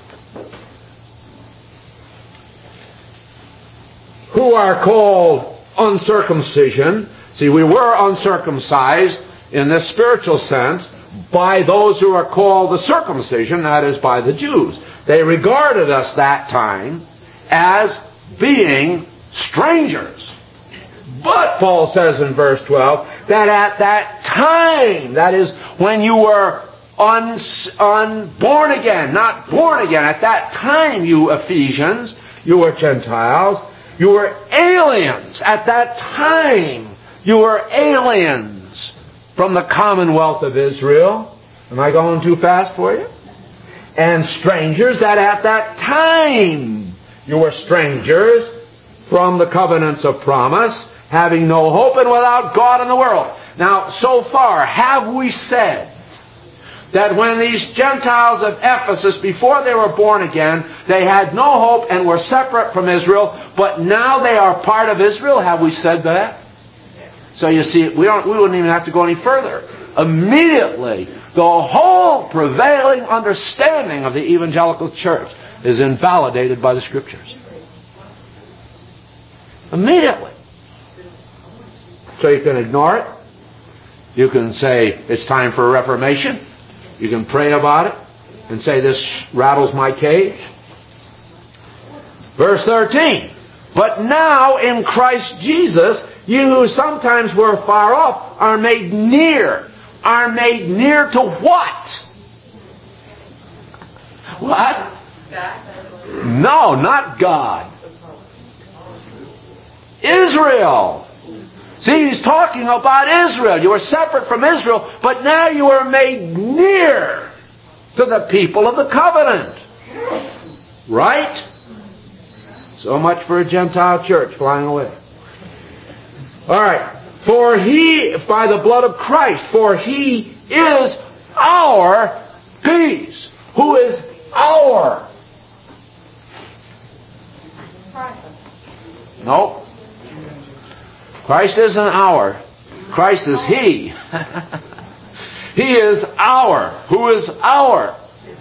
Who are called uncircumcision. See, we were uncircumcised in this spiritual sense by those who are called the circumcision, that is, by the Jews. They regarded us that time as being strangers. But, Paul says in verse twelve, that at that time, that is, when you were un, unborn again, not born again, at that time, you Ephesians, you were Gentiles, you were aliens. At that time, you were aliens from the commonwealth of Israel. Am I going too fast for you? And strangers, that at that time you were strangers from the covenants of promise, having no hope and without God in the world. Now, so far, have we said that when these Gentiles of Ephesus, before they were born again, they had no hope and were separate from Israel, but now they are part of Israel? Have we said that? So you see, we don't, we wouldn't even have to go any further. Immediately, the whole prevailing understanding of the evangelical church is invalidated by the Scriptures. Immediately. So you can ignore it. You can say, it's time for a reformation. You can pray about it and say, this rattles my cage. Verse thirteen. But now in Christ Jesus, you who sometimes were far off are made near. Are made near to what? What? No, not God. Israel. See, he's talking about Israel. You were separate from Israel, but now you are made near to the people of the covenant. Right? So much for a Gentile church flying away. All right. For he, by the blood of Christ, for he is our peace. Who is our? No. Christ isn't our. Christ is he. He is our. Who is our?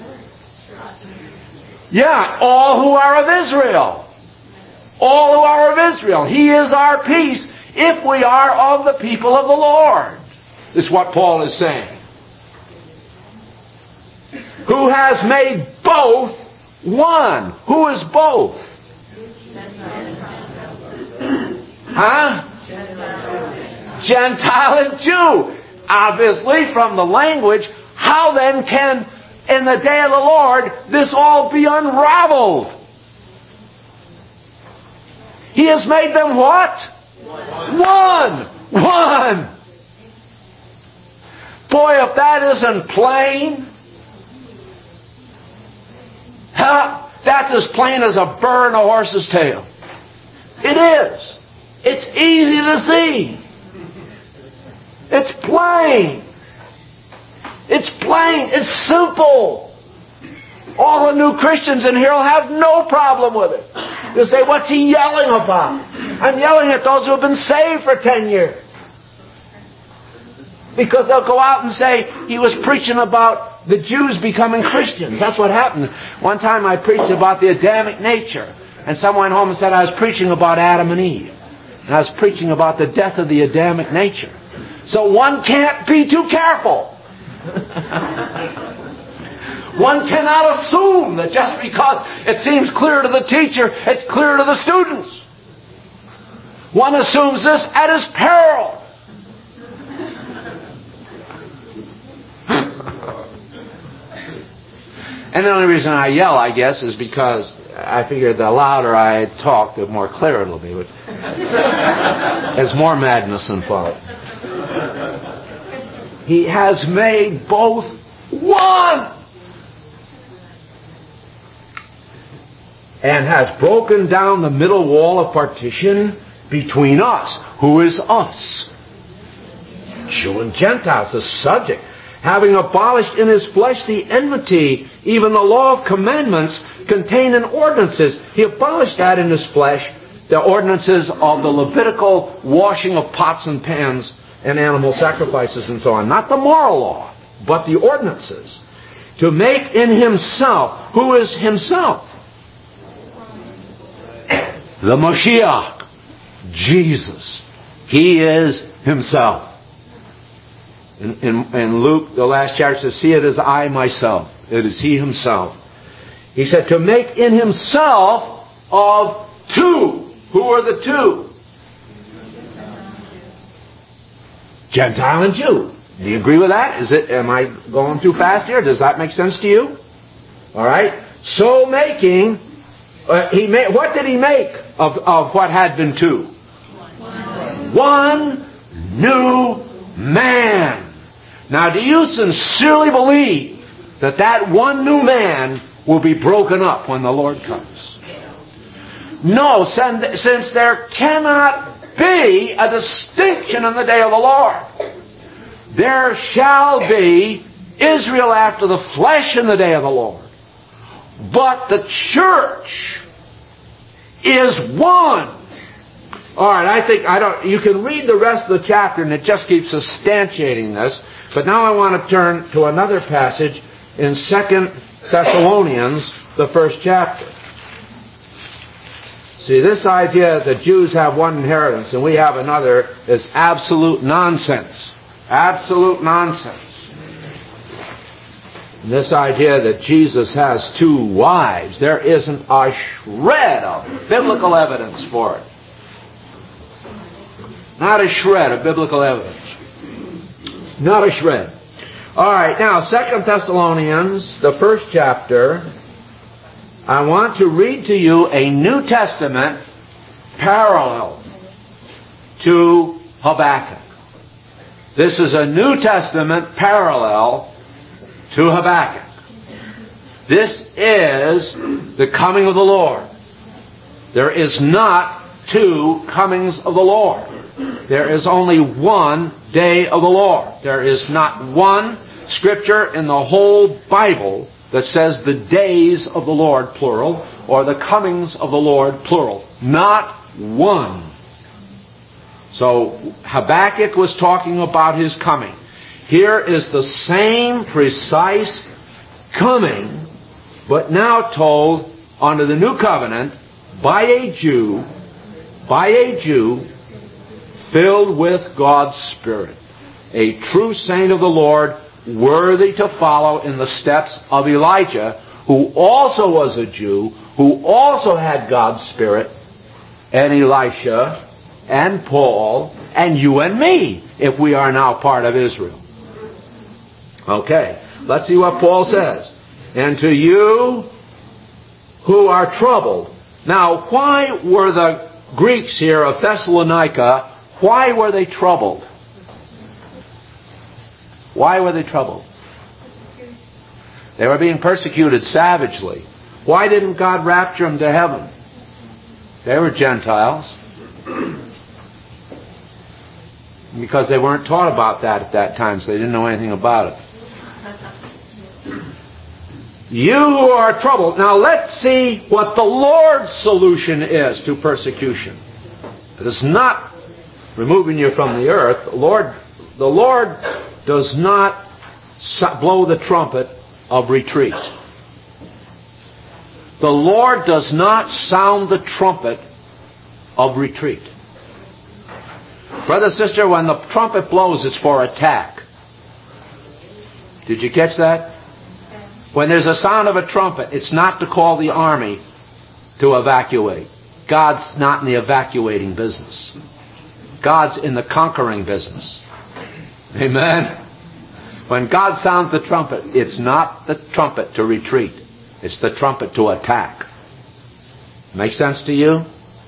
Yeah, all who are of Israel. All who are of Israel. He is our peace if we are of the people of the Lord. This is what Paul is saying. Who has made both one. Who is both? Huh? Gentile and Jew. Obviously, from the language, how then can, in the day of the Lord, this all be unraveled? He has made them what? One. One. Boy, if that isn't plain, huh, that's as plain as a burr in a horse's tail. It is. It's easy to see. It's plain. It's plain. It's simple. All the new Christians in here will have no problem with it. You'll say, what's he yelling about? I'm yelling at those who have been saved for ten years. Because they'll go out and say, he was preaching about the Jews becoming Christians. That's what happened. One time I preached about the Adamic nature. And someone went home and said I was preaching about Adam and Eve. And I was preaching about the death of the Adamic nature. So one can't be too careful. One cannot assume that just because it seems clear to the teacher, it's clear to the students. One assumes this at his peril. And the only reason I yell, I guess, is because I figured the louder I talk, the more clear it'll be. There's more madness involved. He has made both one. And has broken down the middle wall of partition between us. Who is us? Jew and Gentiles, the subject. Having abolished in his flesh the enmity, even the law of commandments contained in ordinances. He abolished that in his flesh, the ordinances of the Levitical washing of pots and pans and animal sacrifices and so on. Not the moral law, but the ordinances. To make in himself, who is himself? The Mashiach, Jesus. He is himself. In, in, in Luke, the last chapter says, see, it is I myself. It is he himself. He said, to make in himself of two. Who are the two? Gentile and Jew. Do you agree with that? Is it? Am I going too fast here? Does that make sense to you? All right. So making, uh, he made. What did he make of of what had been two? One new man. Now, do you sincerely believe that that one new man will be broken up when the Lord comes? No, since there cannot be a distinction in the day of the Lord. There shall be Israel after the flesh in the day of the Lord. But the church is one. All right, I think I don't. You can read the rest of the chapter, and it just keeps substantiating this. But now I want to turn to another passage in Second Thessalonians, the first chapter. See, this idea that Jews have one inheritance and we have another is absolute nonsense. Absolute nonsense. And this idea that Jesus has two wives, there isn't a shred of biblical evidence for it. Not a shred of biblical evidence. Not a shred. All right, now, Second Thessalonians, the first chapter, I want to read to you a New Testament parallel to Habakkuk. This is a New Testament parallel to Habakkuk. This is the coming of the Lord. There is not two comings of the Lord. There is only one day of the Lord. There is not one scripture in the whole Bible that says the days of the Lord, plural, or the comings of the Lord, plural. Not one. So Habakkuk was talking about his coming. Here is the same precise coming, but now told under the new covenant by a Jew, by a Jew filled with God's Spirit. A true saint of the Lord, worthy to follow in the steps of Elijah, who also was a Jew, who also had God's Spirit, and Elisha, and Paul, and you and me, if we are now part of Israel. Okay, let's see what Paul says. And to you who are troubled. Now, why were the Greeks here of Thessalonica, why were they troubled? Why were they troubled? They were being persecuted savagely. Why didn't God rapture them to heaven? They were Gentiles. because they weren't taught about that at that time, so they didn't know anything about it. You who are troubled. Now let's see what the Lord's solution is to persecution. It is not removing you from the earth. The Lord, the Lord does not blow the trumpet of retreat. The Lord does not sound the trumpet of retreat. Brother, sister, when the trumpet blows, it's for attack. Did you catch that? When there's a sound of a trumpet, it's not to call the army to evacuate. God's not in the evacuating business. God's in the conquering business. Amen? When God sounds the trumpet, it's not the trumpet to retreat. It's the trumpet to attack. Make sense to you?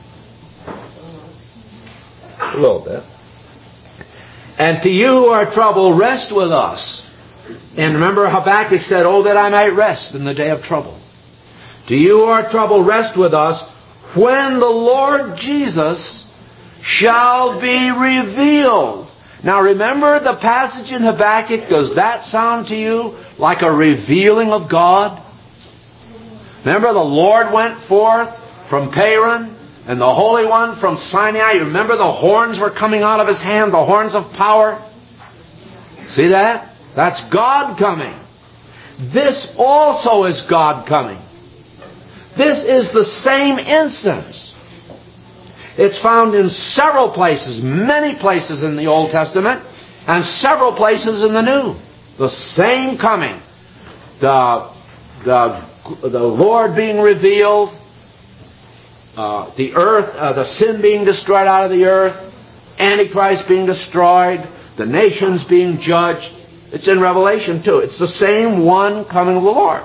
A little bit. And to you who are troubled, rest with us. And remember, Habakkuk said, oh, that I might rest in the day of trouble. To you who are troubled, rest with us when the Lord Jesus shall be revealed. Now remember the passage in Habakkuk. Does that sound to you like a revealing of God? Remember the Lord went forth from Paran and the Holy One from Sinai. You remember the horns were coming out of his hand, the horns of power? See that? That's God coming. This also is God coming. This is the same instance. It's found in several places, many places in the Old Testament, and several places in the New. The same coming. The, the, the Lord being revealed, uh, the earth, uh, the sin being destroyed out of the earth, Antichrist being destroyed, the nations being judged. It's in Revelation too. It's the same one coming of the Lord.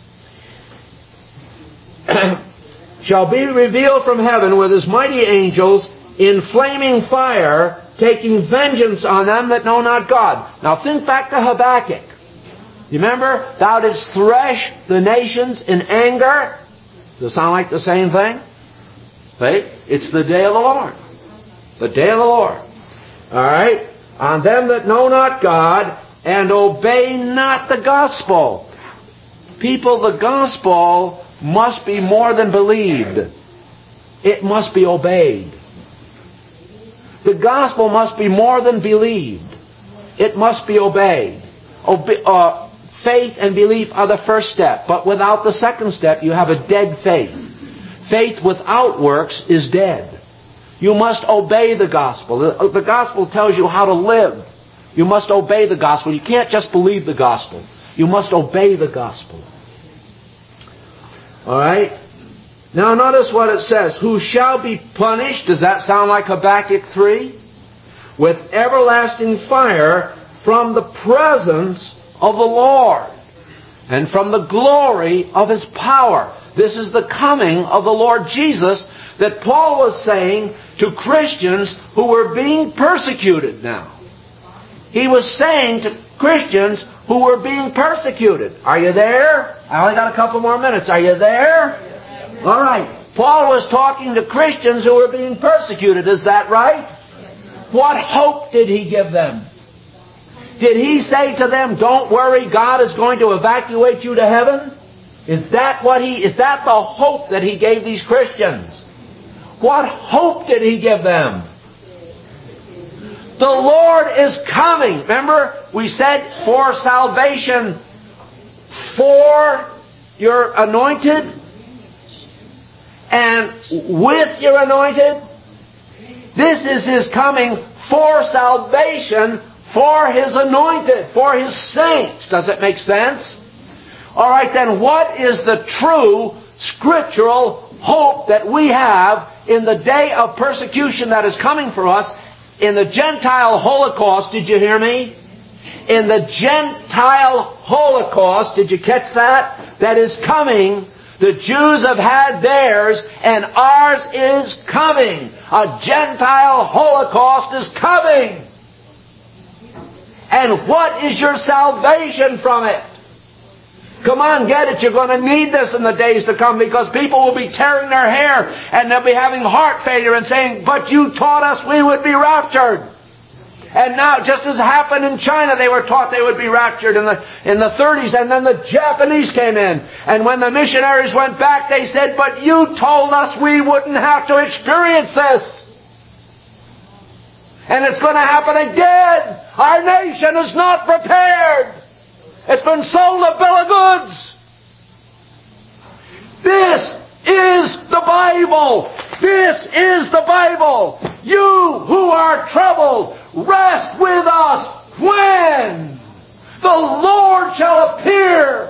Shall be revealed from heaven with his mighty angels in flaming fire, taking vengeance on them that know not God. Now think back to Habakkuk. You remember? Thou didst thresh the nations in anger. Does it sound like the same thing? Right? It's the day of the Lord. The day of the Lord. All right? On them that know not God and obey not the gospel. People, the gospel must be more than believed. It must be obeyed. The gospel must be more than believed. It must be obeyed. Obe- uh, faith and belief are the first step, but without the second step, you have a dead faith. Faith without works is dead. You must obey the gospel. The, the gospel tells you how to live. You must obey the gospel. You can't just believe the gospel. You must obey the gospel. All right? Now notice what it says. Who shall be punished? Does that sound like Habakkuk three? With everlasting fire from the presence of the Lord and from the glory of his power. This is the coming of the Lord Jesus that Paul was saying to Christians who were being persecuted now. He was saying to Christians who were being persecuted. Are you there? I only got a couple more minutes. Are you there? All right. Paul was talking to Christians who were being persecuted. Is that right? What hope did he give them? Did he say to them, don't worry, God is going to evacuate you to heaven? Is that what he, is that the hope that he gave these Christians? What hope did he give them? The Lord is coming. Remember, we said for salvation for your anointed and with your anointed. This is his coming for salvation for his anointed, for his saints. Does it make sense? All right, then what is the true scriptural hope that we have in the day of persecution that is coming for us? In the Gentile Holocaust, did you hear me? In the Gentile Holocaust, did you catch that? That is coming. The Jews have had theirs, and ours is coming. A Gentile Holocaust is coming. And what is your salvation from it? Come on, get it. You're going to need this in the days to come, because people will be tearing their hair and they'll be having heart failure and saying, but you taught us we would be raptured. And now, just as happened in China, they were taught they would be raptured in the, in the thirties, and then the Japanese came in. And when the missionaries went back, they said, but you told us we wouldn't have to experience this. And it's going to happen again. Our nation is not prepared. It's been sold a bill of goods. This is the Bible. This is the Bible. You who are troubled, rest with us when the Lord shall appear.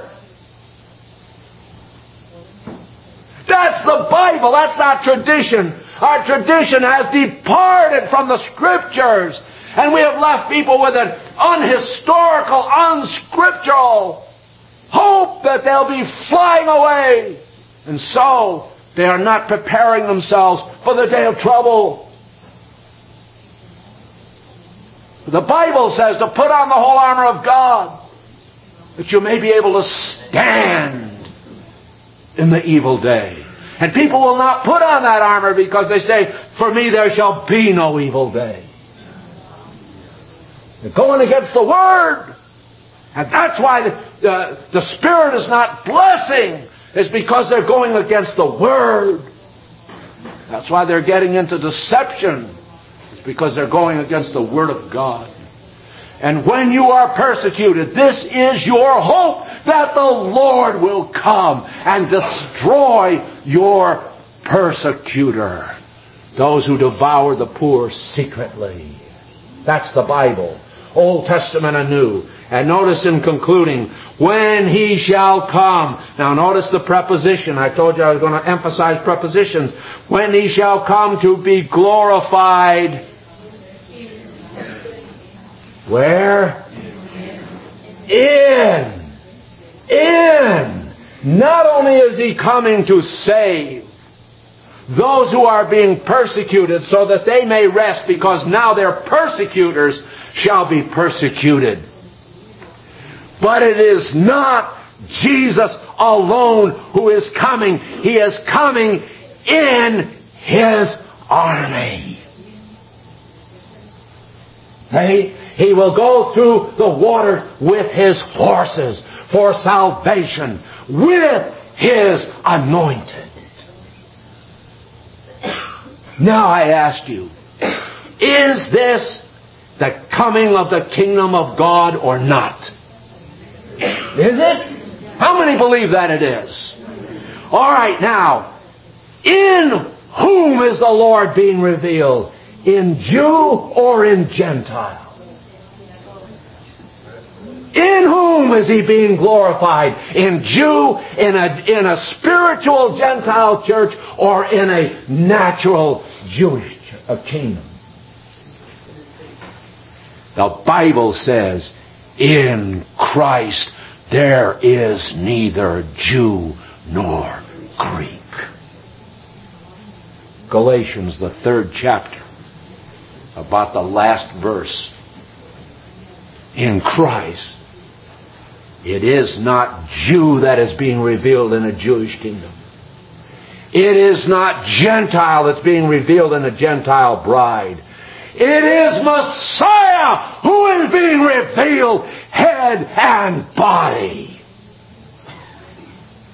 That's the Bible. That's not tradition. Our tradition has departed from the Scriptures, and we have left people with an unhistorical, unscriptural hope that they'll be flying away. And so, they are not preparing themselves for the day of trouble. The Bible says to put on the whole armor of God, that you may be able to stand in the evil day. And people will not put on that armor because they say, for me there shall be no evil day. They're going against the Word. And that's why the, the, the Spirit is not blessing. It's because they're going against the Word. That's why they're getting into deception. It's because they're going against the Word of God. And when you are persecuted, this is your hope that the Lord will come and destroy your persecutor. Those who devour the poor secretly. That's the Bible. Old Testament and New. And notice in concluding, when he shall come. Now notice the preposition. I told you I was going to emphasize prepositions. When he shall come to be glorified. Where? In. In. Not only is he coming to save those who are being persecuted so that they may rest, because now their persecutors shall be persecuted. But it is not Jesus alone who is coming. He is coming in His army. See? He will go through the water with His horses for salvation, with His anointed. Now I ask you, is this the coming of the kingdom of God or not? Is it? How many believe that it is? All right, now, in whom is the Lord being revealed? In Jew or in Gentile? In whom is He being glorified? In Jew, in a, in a spiritual Gentile church, or in a natural Jewish kingdom? The Bible says, in Christ there is neither Jew nor Greek. Galatians, the third chapter, about the last verse. In Christ, it is not Jew that is being revealed in a Jewish kingdom. It is not Gentile that's being revealed in a Gentile bride. It is Messiah who is being revealed, head and body.